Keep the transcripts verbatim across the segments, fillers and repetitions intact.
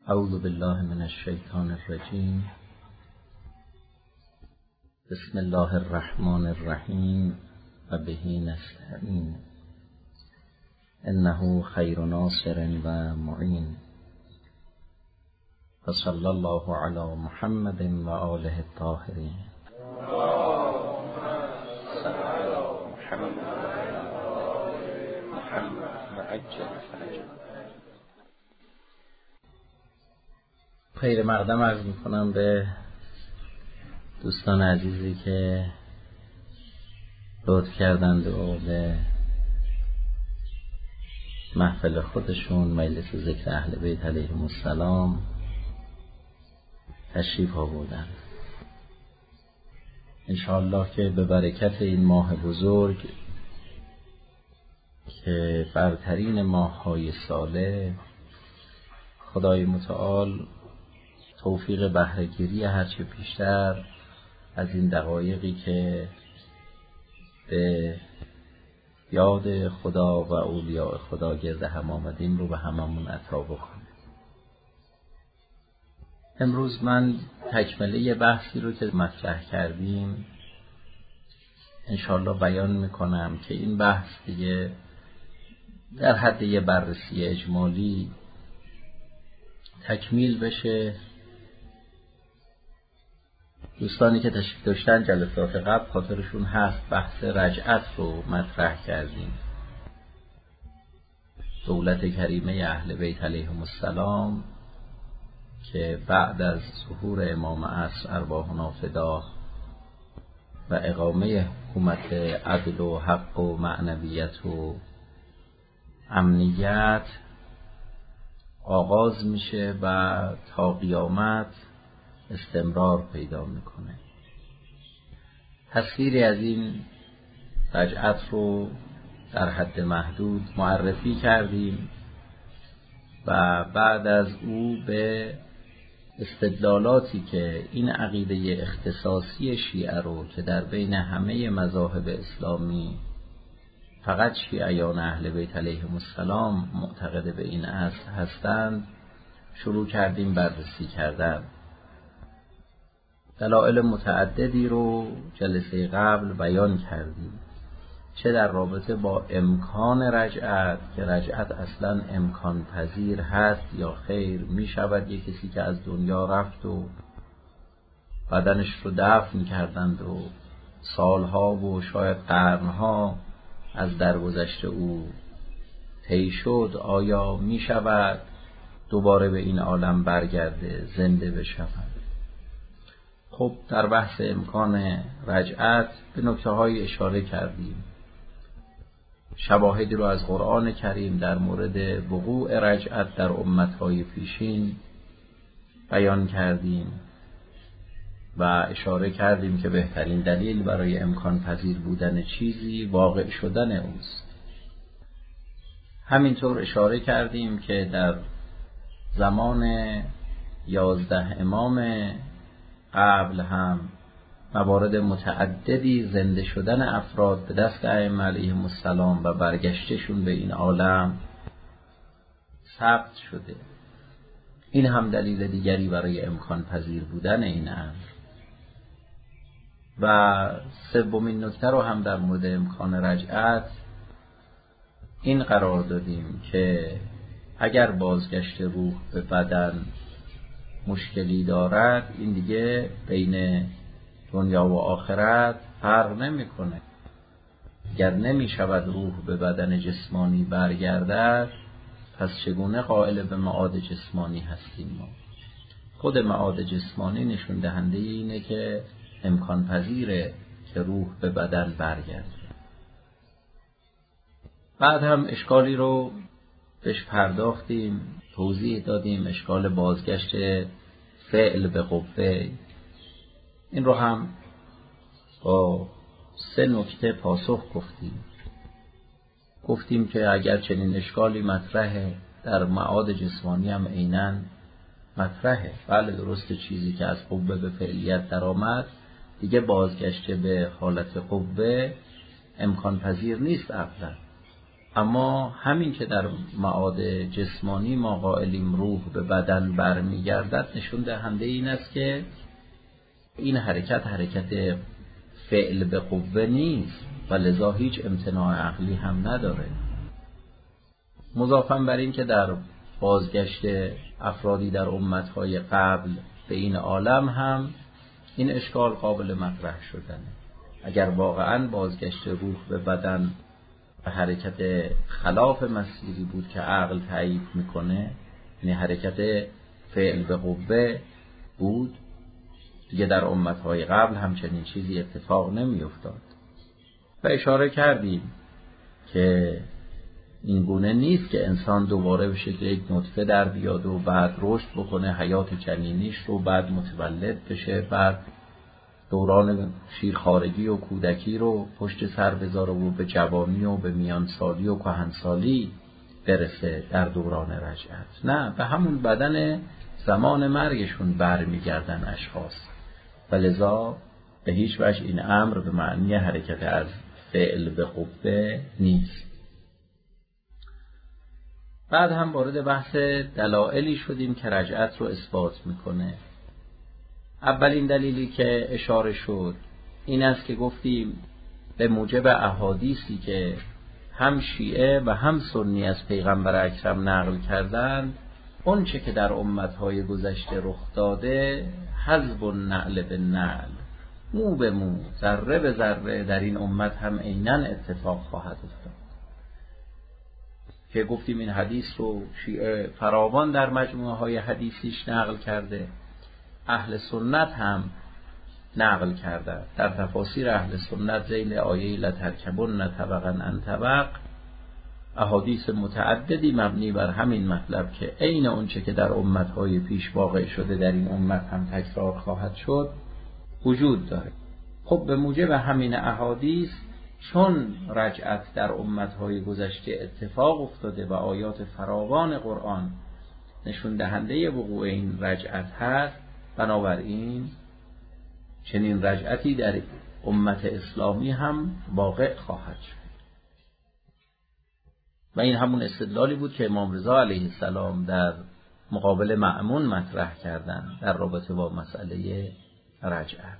اعوذ بالله من الشیطان الرجیم. بسم الله الرحمن الرحیم و به نستعین. انه خیر ناصر و معین. و صلی الله علی محمد و آله الطاهرین. خیر مقدم عرض میکنم به دوستان عزیزی که لطف کردند و به محفل خودشون مجلس ذکر اهل بیت علیهم السلام تشریف آوردند. انشاءالله که به برکت این ماه بزرگ که برترین ماه‌های ساله، خدای متعال توفیق بهره‌گیری هرچه بیشتر از این دقایقی که به یاد خدا و اولیاء خدا گرد هم آمدیم رو به هممون عطا بکنه. امروز من تکمله بحثی رو که مطرح کردیم انشاءالله بیان میکنم که این بحث دیگه در حد یه بررسی اجمالی تکمیل بشه. دوستانی که تشریف داشتن جلسات قبل خاطرشون هست بحث رجعت رو مطرح کردیم. دولت کریمه اهل بیت علیهم السلام که بعد از ظهور امام عصر ارواحنا فداه و اقامه حکومت عدل و حق و معنویت و امنیت آغاز میشه و تا قیامت استمرار پیدا میکنه. تصویری از این رجعت رو در حد محدود معرفی کردیم و بعد از او به استدلالاتی که این عقیده اختصاصی شیعه رو که در بین همه مذاهب اسلامی فقط شیعیان اهل بیت علیهم السلام معتقد به این اصل هستند شروع کردیم بررسی کردن. دلایل متعددی رو جلسه قبل بیان کردیم، چه در رابطه با امکان رجعت که رجعت اصلا امکان پذیر هست یا خیر، می شود یک کسی که از دنیا رفت و بدنش رو دفن کردند و سالها و شاید قرنها از درگذشت او طی شد، آیا می شود دوباره به این عالم برگرده زنده بشود؟ خب در بحث امکان رجعت به نکته های اشاره کردیم. شواهدی رو از قرآن کریم در مورد وقوع رجعت در امتهای پیشین بیان کردیم و اشاره کردیم که بهترین دلیل برای امکان پذیر بودن چیزی واقع شدن اوست. همینطور اشاره کردیم که در زمان یازده امام قبل هم موارد متعددی زنده شدن افراد به دست ائمه علیهم السلام و برگشتشون به این عالم ثبت شده. این هم دلیل دیگری برای امکان پذیر بودن این امر. و سومین نکته رو هم در مورد امکان رجعت این قرار دادیم که اگر بازگشت روح به بدن مشکلی دارد، این دیگه بین دنیا و آخرت فرق نمی کنه. اگر نمی شود روح به بدن جسمانی برگردد، پس چگونه قائل به معاد جسمانی هستیم ما؟ خود معاد جسمانی نشون دهنده اینه که امکان پذیره که روح به بدن برگرده. بعد هم اشکالی رو بهش پرداختیم، توضیح دادیم، اشکال بازگشت فعل به قوه. این رو هم با سه نکته پاسخ گفتیم. گفتیم که اگر چنین اشکالی مطرحه، در معاد جسمانی هم عیناً مطرحه. بله درسته، چیزی که از قوه به فعلیت در آمد دیگه بازگشت به حالت قوه امکان پذیر نیست اصلا. اما همین که در معاد جسمانی ما قائلیم روح به بدن برمیگردد، نشون دهنده این است که این حرکت حرکت فعل به قوه نیست و لذا هیچ امتناع عقلی هم نداره. مضافاً بر این که در بازگشت افرادی در امتهای قبل به این عالم هم این اشکال قابل مطرح شدنه. اگر واقعاً بازگشت روح به بدن و حرکت خلاف مسیری بود که عقل تایید میکنه، یعنی حرکت فعل به قوه بود، دیگه در امتهای قبل همچنین چیزی اتفاق نمی افتاد. و اشاره کردیم که این گونه نیست که انسان دوباره به شکل یک نطفه در بیاد و بعد رشد بکنه، حیات جنینیش رو بعد متولد بشه، بعد دوران شیرخوارگی و کودکی رو پشت سر بذاره و به جوانی و به میانسالی و کهنسالی برسه در دوران رجعت. نه، به همون بدن زمان مرگشون برمیگردن اشخاص و لذا به هیچ وجه این امر به معنی حرکت از فعل به قوه نیست. بعد هم وارد بحث دلایلی شدیم که رجعت رو اثبات میکنه. اولین دلیلی که اشاره شد این است که گفتیم به موجب احادیثی که هم شیعه و هم سنی از پیغمبر اکرم نقل کردند، اون چه که در امتهای گذشته رخ داده حذب النعل به نعل، مو به مو، ذره به ذره در این امت هم عیناً اتفاق خواهد افتاد. که گفتیم این حدیث رو شیعه فراوان در مجموعه های حدیثیش نقل کرده، اهل سنت هم نقل کرده. در تفاسیر اهل سنت ذیل آیه لترکبن طبقاً عن طبق احادیث متعددی مبنی بر همین مطلب که عین اون چه که در امتهای پیش واقع شده در این امت هم تکرار خواهد شد وجود داره. خب به موجب همین احادیث، چون رجعت در امتهای گذشته اتفاق افتاده و آیات فراوان قرآن نشون دهنده وقوع این رجعت هست، بنابراین چنین رجعتی در امت اسلامی هم واقع خواهد شد. و این همون استدلالی بود که امام رضا علیه السلام در مقابل مأمون مطرح کردن در رابطه با مسئله رجعت.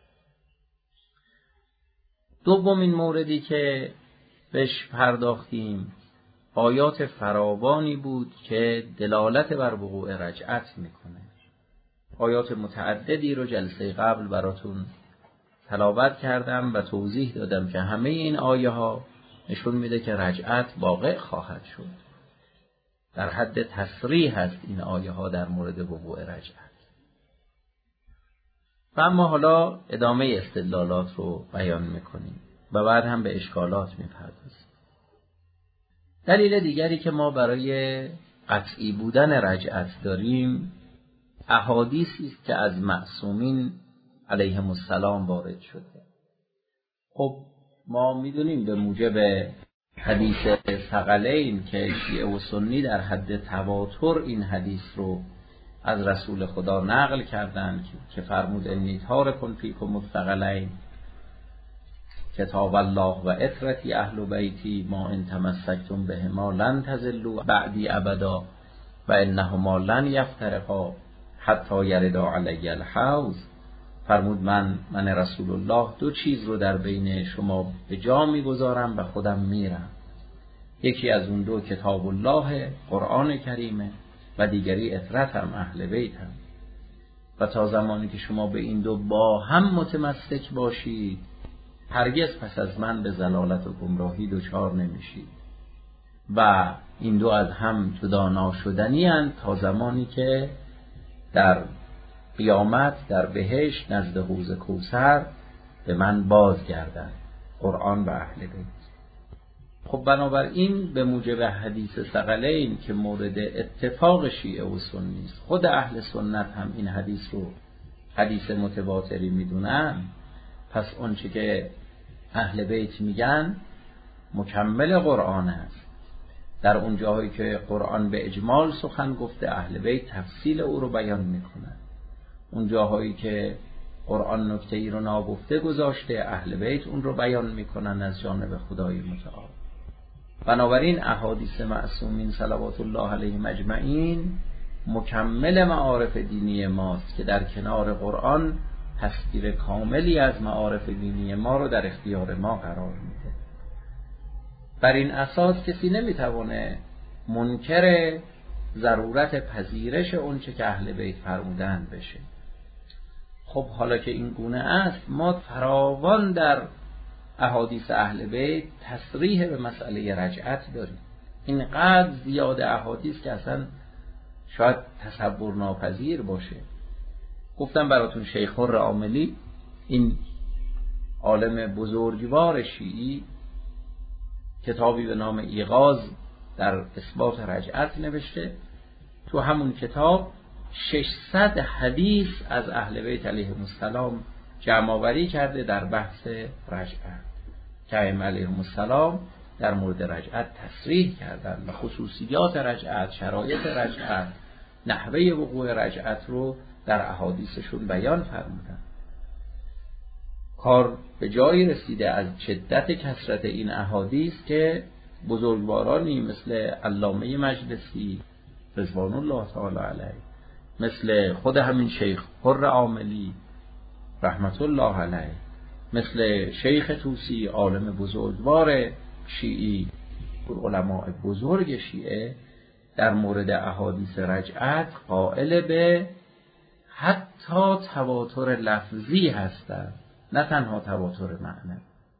دومین موردی که بهش پرداختیم آیات فراوانی بود که دلالت بر وقوع رجعت میکنه. آیات متعددی رو جلسه قبل براتون تلاوت کردم و توضیح دادم که همه این آیه ها نشون میده که رجعت واقع خواهد شد. در حد تصریح هست این آیه ها در مورد وقوع رجعت. و اما حالا ادامه استدلالات رو بیان میکنیم و بعد هم به اشکالات میپردازیم. دلیل دیگری که ما برای قطعی بودن رجعت داریم احادیثی است که از معصومین علیهم السلام وارد شده. خب ما میدونیم به موجب حدیث ثقلین که شیعه و سنی در حد تواتر این حدیث رو از رسول خدا نقل کردند که فرمود انی تارک فیکم الثقلین کتاب الله و عترتی اهل بیتی ما ان تمسکتم بهما لن تضلوا بعدی ابدا و انهما لن یفترقا حتی یردا علی الحوض. فرمود من من رسول الله دو چیز رو در بین شما به جا میگذارم و خودم میرم. یکی از اون دو کتاب الله قرآن کریمه و دیگری عترت هم اهل بیت هم. و تا زمانی که شما به این دو با هم متمسک باشید هرگز پس از من به ضلالت و گمراهی دچار نمیشید. و این دو از هم جدا ناشدنی اند تا زمانی که در قیامت در بهشت نزد حوض کوثر به من بازگردند، قرآن و اهل بیت. خب بنابراین به موجب حدیث ثقلین که مورد اتفاق شیعه و سنی است، خود اهل سنت هم این حدیث رو حدیث متواتری میدونن، پس اون چه که اهل بیت میگن مکمل قرآن است. در اون جاهایی که قرآن به اجمال سخن گفته اهل بیت تفصیل او رو بیان میکنن. اون جاهایی که قرآن نکته‌ای رو ناگفته گذاشته اهل بیت اون رو بیان میکنن از جانب خدای متعال. بنابراین احادیث معصومین صلوات الله علیهم اجمعین مکمل معارف دینی ماست که در کنار قرآن تصویر کاملی از معارف دینی ما رو در اختیار ما قرار میده. بر این اساس کسی نمیتونه منکر ضرورت پذیرش اونچه که اهل بیت فرمودند بشه. خب حالا که این گونه است، ما فراوان در احادیث اهل بیت تصریح به مسئله رجعت داریم. اینقدر زیاد احادیث که اصلا شاید تصور ناپذیر باشه. گفتم براتون شیخ حر عاملی، این عالم بزرگوار شیعی، کتابی به نام ایقاظ در اثبات رجعت نوشته. تو همون کتاب ششصد حدیث از اهل بیت علیهم السلام جمع آوری کرده در بحث رجعت که ائمه علیهم السلام در مورد رجعت تصریح کردن و خصوصیات رجعت، شرایط رجعت، نحوه وقوع رجعت رو در احادیثشون بیان فرمودن. کار به جایی رسیده از شدت کثرت این احادیث که بزرگوارانی مثل علامه مجلسی رضوان الله تعالی علیه، مثل خود همین شیخ حر عاملی رحمت الله علیه، مثل شیخ طوسی عالم بزرگوار شیعی، علماء بزرگ شیعه در مورد احادیث رجعت قائل به حتی تواتر لفظی هستند، نه تنها تواتر معنوی.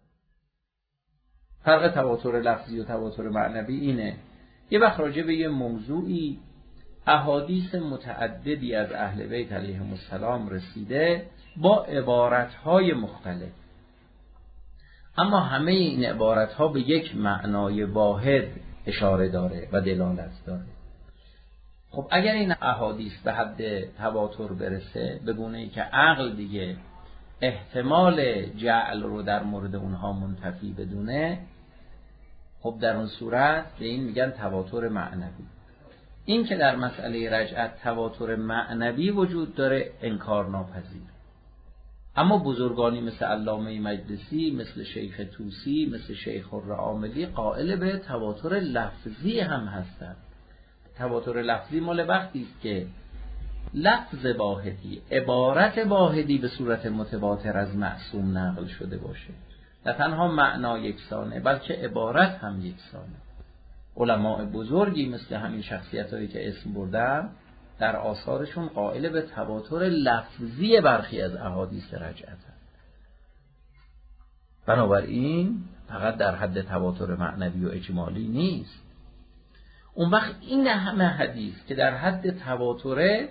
فرق تواتر لفظی و تواتر معنوی اینه: یه وقت راجع به یه موضوعی احادیث متعددی از اهل بیت علیهم السلام رسیده با عبارتهای مختلف، اما همه این عبارتها به یک معنای واحد اشاره داره و دلالت داره. خب اگر این احادیث به حد تواتر برسه، به گونه‌ای که عقل دیگه احتمال جعل رو در مورد اونها منتفی بدونه، خب در اون صورت به این میگن تواتر معنوی. این که در مسئله رجعت تواتر معنوی وجود داره انکار ناپذیر، اما بزرگانی مثل علامه مجلسی، مثل شیخ طوسی، مثل شیخ حر عاملی قائل به تواتر لفظی هم هستند. تواتر لفظی مال وقتی است که لفظ واحدی، عبارت واحدی به صورت متواتر از معصوم نقل شده باشه، نه تنها معنا یکسانه بلکه عبارت هم یکسانه. علماء بزرگی مثل همین شخصیتایی که اسم بردم در آثارشون قائل به تواتر لفظی برخی از احادیث رجعت هست. بنابراین فقط در حد تواتر معنوی و اجمالی نیست. اون وقت این همه حدیث که در حد تواتره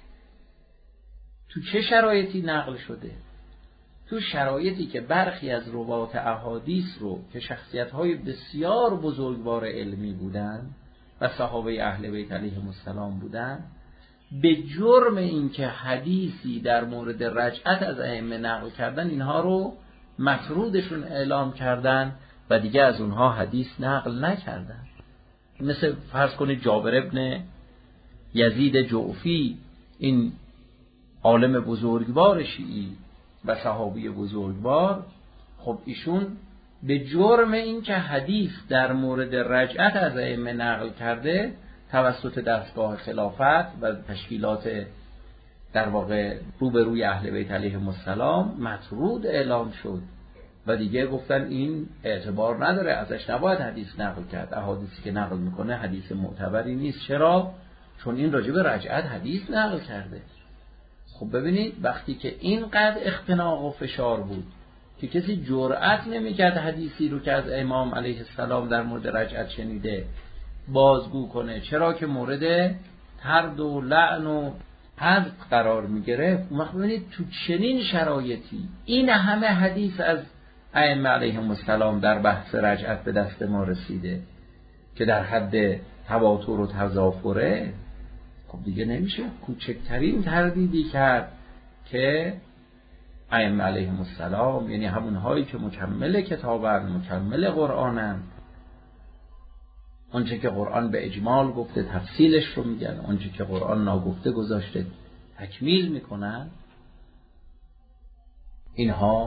تو چه شرایطی نقل شده؟ تو شرایطی که برخی از روات احادیث رو که شخصیت‌های بسیار بزرگوار علمی بودند و صحابه اهل بیت علیهم السلام بودند، به جرم اینکه حدیثی در مورد رجعت از ائمه نقل کردن، اینها رو مطرودشون اعلام کردن و دیگه از اونها حدیث نقل نکردن. مثل فرض کنید جابر ابن یزید جعفی، این عالم بزرگوار شیعی و صحابی بزرگوار، خب ایشون به جرم این که حدیث در مورد رجعت از ائمه نقل کرده توسط دستگاه خلافت و تشکیلات در واقع روبروی اهل بیت علیهم السلام مطرود اعلام شد و دیگه گفتن این اعتبار نداره، ازش نباید حدیث نقل کرد، احادیثی که نقل میکنه حدیث معتبری نیست. چرا؟ چون این راجع به رجعت حدیث نقل کرده. خب ببینید وقتی که اینقدر اختناق و فشار بود که کسی جرأت نمیکرد حدیثی رو که از امام علیه السلام در مورد رجعت شنیده بازگو کنه، چرا که مورد طرد و لعن و حذف قرار میگرفت. اون وقت ببینید تو چنین شرایطی این همه حدیث از ائمه علیهم السلام در بحث رجعت به دست ما رسیده که در حد تواتر و تضافره، خب دیگه نمیشه کوچکترین تردیدی کرد که ائمه علیهم السلام، یعنی همونهایی که مکمل کتابن، مکمل قرآنن، اونچه که قرآن به اجمال گفته تفصیلش رو میگن، اونچه که قرآن ناگفته گذاشته تکمیل میکنن، اینها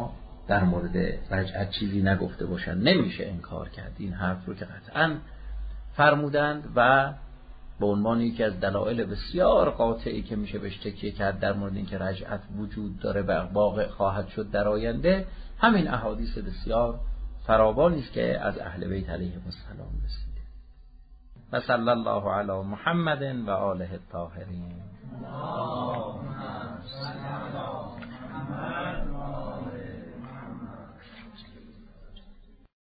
در مورد رجعت چیزی نگفته باشن. نمیشه انکار کرد این حرف رو که قطعا فرمودند و به عنوان یکی از دلایل بسیار قاطعی که میشه بهش تکیه کرد در مورد اینکه رجعت وجود داره و واقع خواهد شد در آینده، همین احادیث بسیار فراوانی است که از اهل بیت علیهم السلام رسیده. و صلی الله علی محمد و آله الطاهرین.